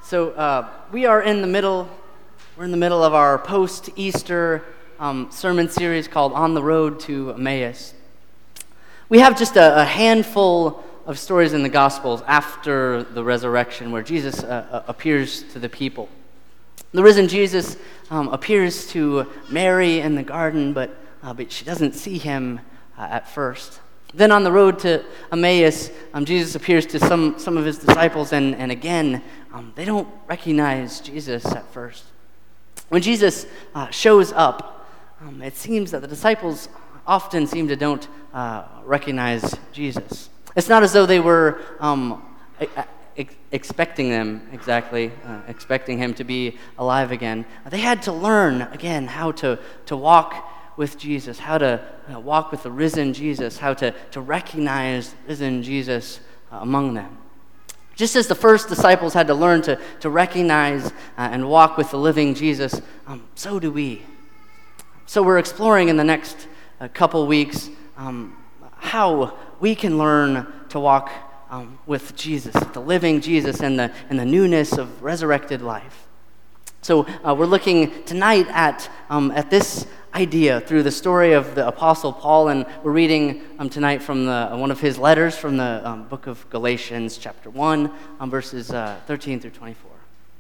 We are in the middle. We're in the middle of our post-Easter sermon series called "On the Road to Emmaus." We have just a handful of stories in the Gospels after the resurrection where Jesus appears to the people. The risen Jesus appears to Mary in the garden, but she doesn't see him at first. Then on the road to Emmaus, Jesus appears to some of his disciples, and again, they don't recognize Jesus at first. When Jesus shows up, it seems that the disciples often seem to don't recognize Jesus. It's not as though they were expecting him to be alive again. They had to learn again how to walk with Jesus, how to walk with the risen Jesus, how to recognize risen Jesus among them. Just as the first disciples had to learn to recognize and walk with the living Jesus, so do we. So we're exploring in the next couple weeks how we can learn to walk with Jesus, the living Jesus, and the newness of resurrected life. So we're looking tonight at this idea through the story of the Apostle Paul, and we're reading tonight from one of his letters from the book of Galatians, chapter 1, verses 13 through 24.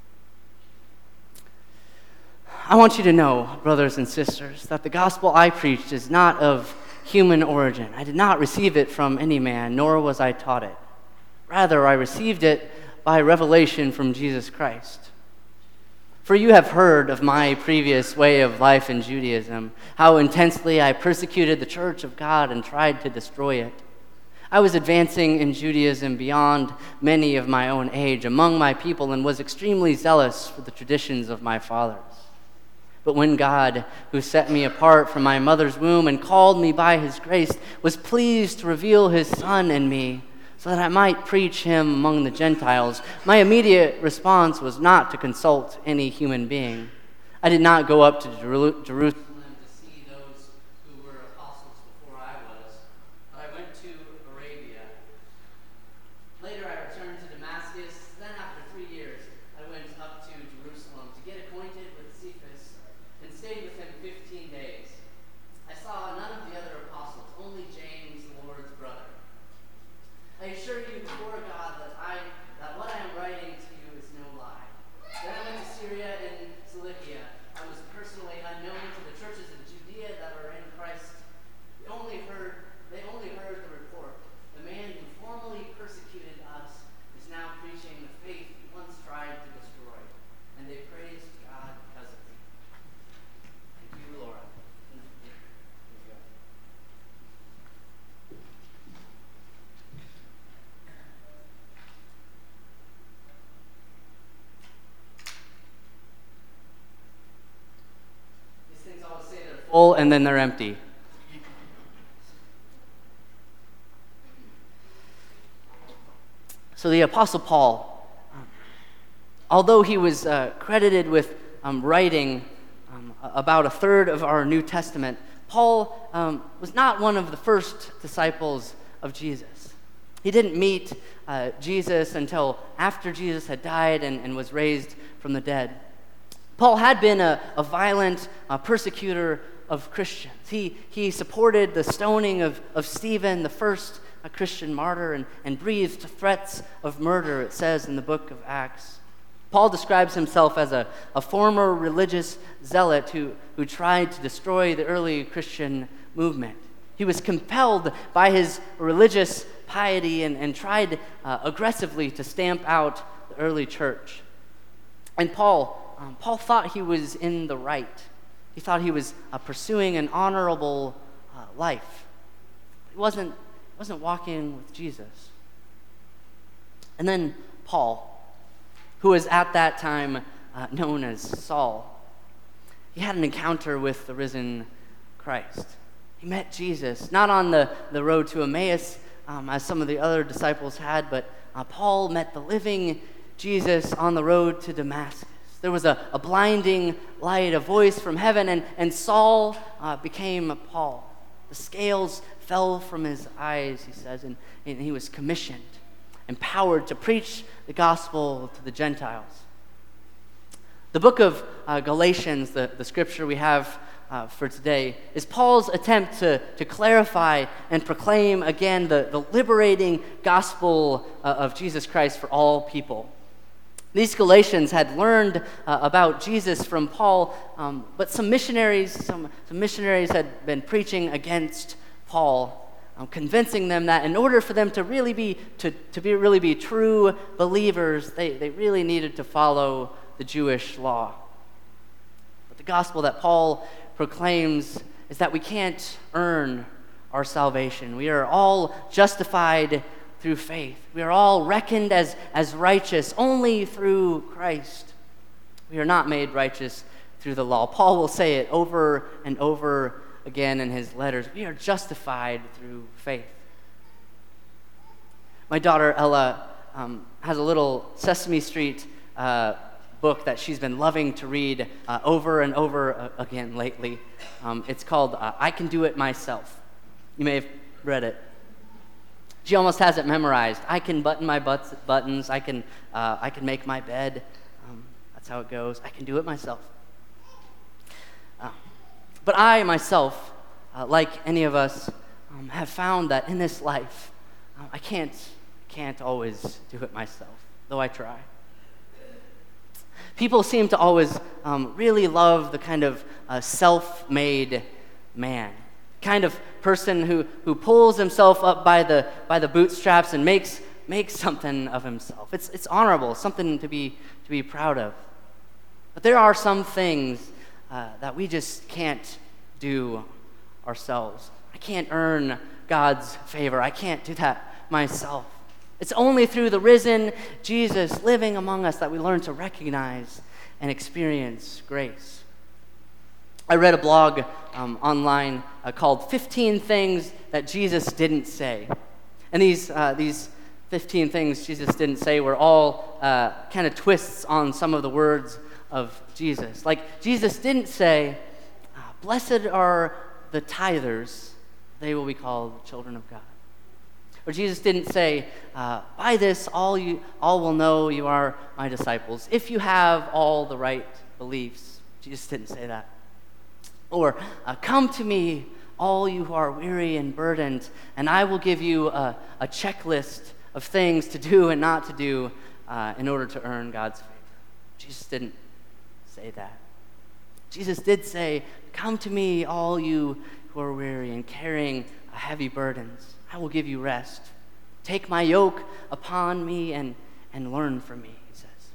I want you to know, brothers and sisters, that the gospel I preached is not of human origin. I did not receive it from any man, nor was I taught it. Rather, I received it by revelation from Jesus Christ. For you have heard of my previous way of life in Judaism, how intensely I persecuted the church of God and tried to destroy it. I was advancing in Judaism beyond many of my own age among my people and was extremely zealous for the traditions of my fathers. But when God, who set me apart from my mother's womb and called me by his grace, was pleased to reveal his Son in me, so that I might preach him among the Gentiles, my immediate response was not to consult any human being. I did not go up to Jerusalem to see those who were apostles before I was, but I went to Arabia. Later I returned to Damascus. Then after 3 years, I went up to Jerusalem to get acquainted with Cephas and stayed with him 15 days. I saw none of the other apostles, only James, the Lord's brother. I assure you before God that what I am writing to you is no lie. Then I went to Syria and Cilicia. I was personally unknown to the churches of Judea that are in Christ. They only heard the report. The man who formerly persecuted us is now preaching the faith he once tried to destroy, and they praised God because of me. Thank you, Laura. Full and then they're empty. So the Apostle Paul, although he was credited with writing about a third of our New Testament, Paul was not one of the first disciples of Jesus. He didn't meet Jesus until after Jesus had died and was raised from the dead. Paul had been a violent persecutor of Christians. He supported the stoning of Stephen, the first Christian martyr, and breathed threats of murder, it says in the book of Acts. Paul describes himself as a former religious zealot who tried to destroy the early Christian movement. He was compelled by his religious piety and tried aggressively to stamp out the early church. And Paul thought he was in the right. He thought he was pursuing an honorable life. He wasn't walking with Jesus. And then Paul, who was at that time known as Saul, he had an encounter with the risen Christ. He met Jesus, not on the road to Emmaus, as some of the other disciples had, but Paul met the living Jesus on the road to Damascus. There was a blinding light, a voice from heaven, and Saul became Paul. The scales fell from his eyes, he says, and he was commissioned, empowered to preach the gospel to the Gentiles. The book of Galatians, the scripture we have for today, is Paul's attempt to clarify and proclaim again the liberating gospel of Jesus Christ for all people. These Galatians had learned about Jesus from Paul, but some missionaries had been preaching against Paul, convincing them that in order for them to really be true believers, they really needed to follow the Jewish law. But the gospel that Paul proclaims is that we can't earn our salvation. We are all justified through faith. We are all reckoned as righteous only through Christ. We are not made righteous through the law. Paul will say it over and over again in his letters. We are justified through faith. My daughter Ella has a little Sesame Street book that she's been loving to read over and over again lately. It's called I Can Do It Myself. You may have read it. She almost has it memorized. I can button my buttons. I can make my bed. That's how it goes. I can do it myself. But I myself, like any of us, have found that in this life, I can't always do it myself, though I try. People seem to always really love the kind of self-made man, kind of person who pulls himself up by the bootstraps and makes something of himself. It's honorable, something to be proud of. But there are some things that we just can't do ourselves. I can't earn God's favor. I can't do that myself. It's only through the risen Jesus living among us that we learn to recognize and experience grace. I read a blog online called 15 Things That Jesus Didn't Say. And these 15 things Jesus didn't say were all kind of twists on some of the words of Jesus. Like, Jesus didn't say, "Blessed are the tithers, they will be called children of God." Or Jesus didn't say, "By this all will know you are my disciples, if you have all the right beliefs." Jesus didn't say that. Or, "Come to me, all you who are weary and burdened, and I will give you a checklist of things to do and not to do in order to earn God's favor." Jesus didn't say that. Jesus did say, "Come to me, all you who are weary and carrying heavy burdens. I will give you rest. Take my yoke upon me and learn from me," he says.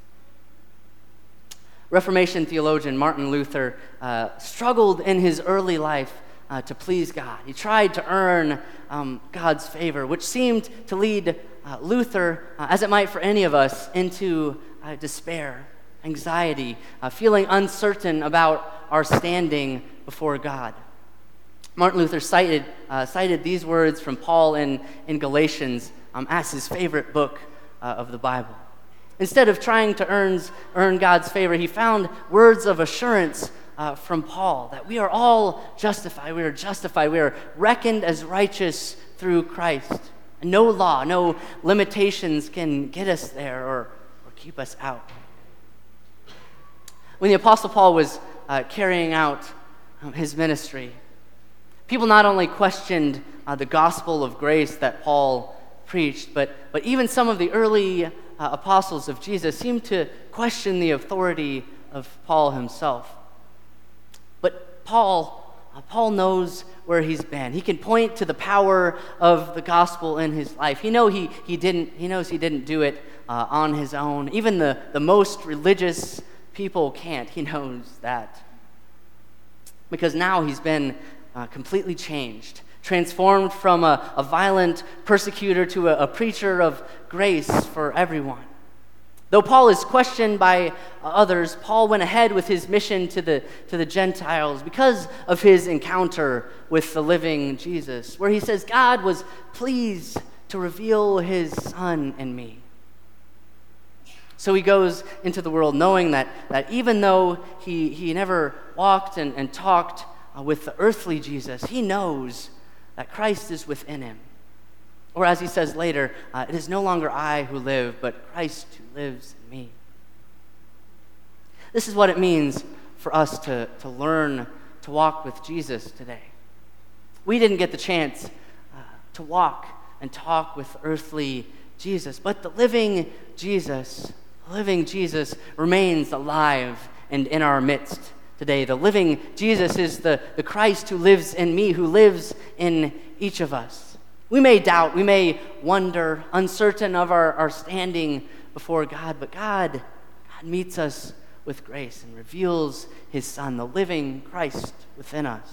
Reformation theologian Martin Luther struggled in his early life to please God. He tried to earn God's favor, which seemed to lead Luther, as it might for any of us, into despair, anxiety, feeling uncertain about our standing before God. Martin Luther cited these words from Paul in Galatians as his favorite book of the Bible. Instead of trying to earn God's favor, he found words of assurance from Paul that we are all justified. We are justified. We are reckoned as righteous through Christ. And no law, no limitations can get us there or keep us out. When the Apostle Paul was carrying out his ministry, people not only questioned the gospel of grace that Paul preached, but even some of the early apostles of Jesus seemed to question the authority of Paul himself. But Paul knows where he's been. He can point to the power of the gospel in his life. He knows he didn't do it on his own. Even the most religious people can't. He knows that. Because now he's been completely changed, transformed from a violent persecutor to a preacher of grace for everyone. Though Paul is questioned by others, Paul went ahead with his mission to the Gentiles because of his encounter with the living Jesus, where he says, "God was pleased to reveal his Son in me." So he goes into the world knowing that even though he never walked and talked with the earthly Jesus, he knows that Christ is within him. Or as he says later, "It is no longer I who live, but Christ who lives in me." This is what it means for us to learn to walk with Jesus today. We didn't get the chance to walk and talk with earthly Jesus, but the living Jesus remains alive and in our midst today. The living Jesus is the Christ who lives in me, who lives in each of us. We may doubt, we may wonder, uncertain of our standing before God, but God meets us with grace and reveals his Son, the living Christ within us.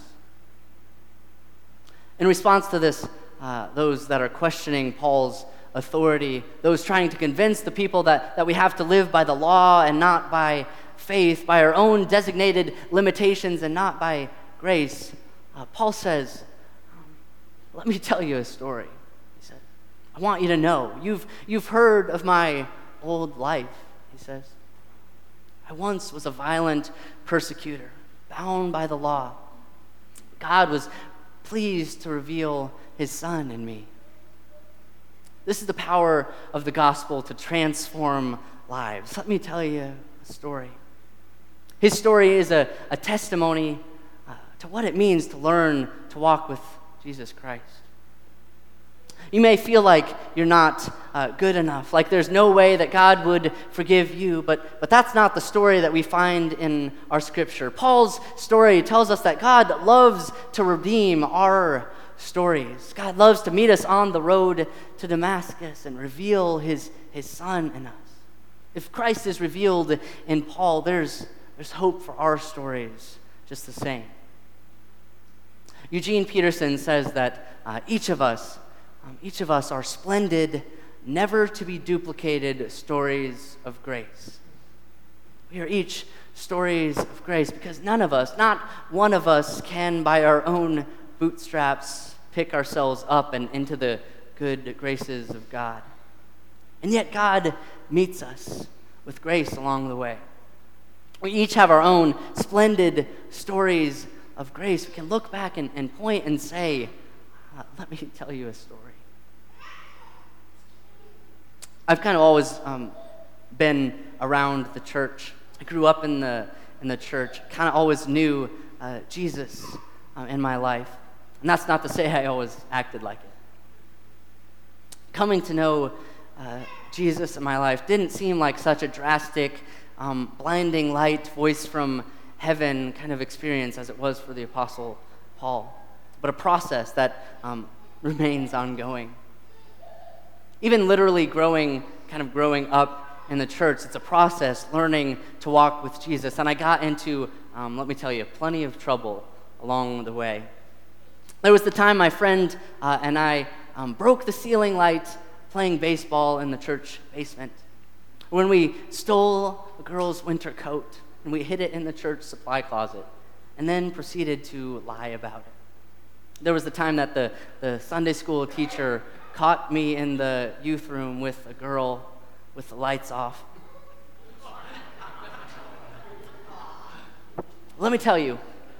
In response to this, those that are questioning Paul's authority, those trying to convince the people that we have to live by the law and not by faith, by our own designated limitations and not by grace, Paul says, let me tell you a story. He said, I want you to know. You've heard of my old life, he says. I once was a violent persecutor, bound by the law. God was pleased to reveal his Son in me. This is the power of the gospel to transform lives. Let me tell you a story. His story is a testimony to what it means to learn to walk with Jesus Christ. You may feel like you're not good enough, like there's no way that God would forgive you, but that's not the story that we find in our scripture. Paul's story tells us that God loves to redeem our stories. God loves to meet us on the road to Damascus and reveal his Son in us. If Christ is revealed in Paul, there's hope for our stories just the same. Eugene Peterson says that each of us are splendid, never to be duplicated stories of grace. We are each stories of grace because none of us, not one of us, can by our own bootstraps pick ourselves up and into the good graces of God. And yet God meets us with grace along the way. We each have our own splendid stories of grace. We can look back and point and say, let me tell you a story. I've kind of always been around the church. I grew up in the church, kind of always knew Jesus in my life. And that's not to say I always acted like it. Coming to know Jesus in my life didn't seem like such a drastic, blinding light, voice from heaven kind of experience as it was for the Apostle Paul, but a process that remains ongoing. Even literally growing up in the church, it's a process, learning to walk with Jesus. And I got into, let me tell you, plenty of trouble along the way. There was the time my friend and I broke the ceiling light playing baseball in the church basement. When we stole a girl's winter coat and we hid it in the church supply closet and then proceeded to lie about it. There was the time that the Sunday school teacher caught me in the youth room with a girl with the lights off. Let me tell you,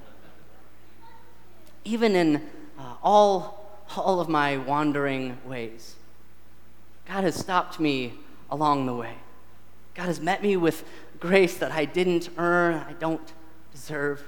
even in all of my wandering ways, God has stopped me along the way. God has met me with grace that I didn't earn, I don't deserve.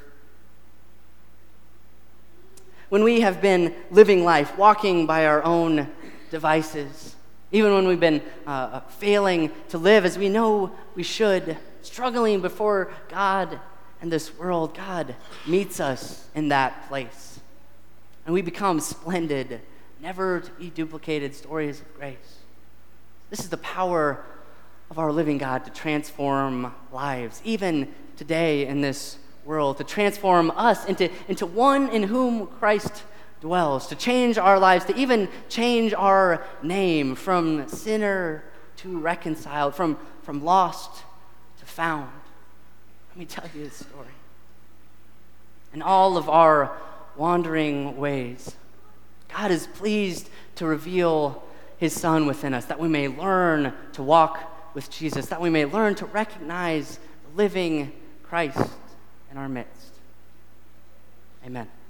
When we have been living life, walking by our own devices, even when we've been failing to live as we know we should, struggling before God and this world, God meets us in that place. And we become splendid, never to be duplicated stories of grace. This is the power of our living God to transform lives, even today in this world, to transform us into one in whom Christ dwells, to change our lives, to even change our name from sinner to reconciled, from lost to found. Let me tell you this story. In all of our wandering ways, God is pleased to reveal his Son within us, that we may learn to walk with Jesus, that we may learn to recognize the living Christ in our midst. Amen.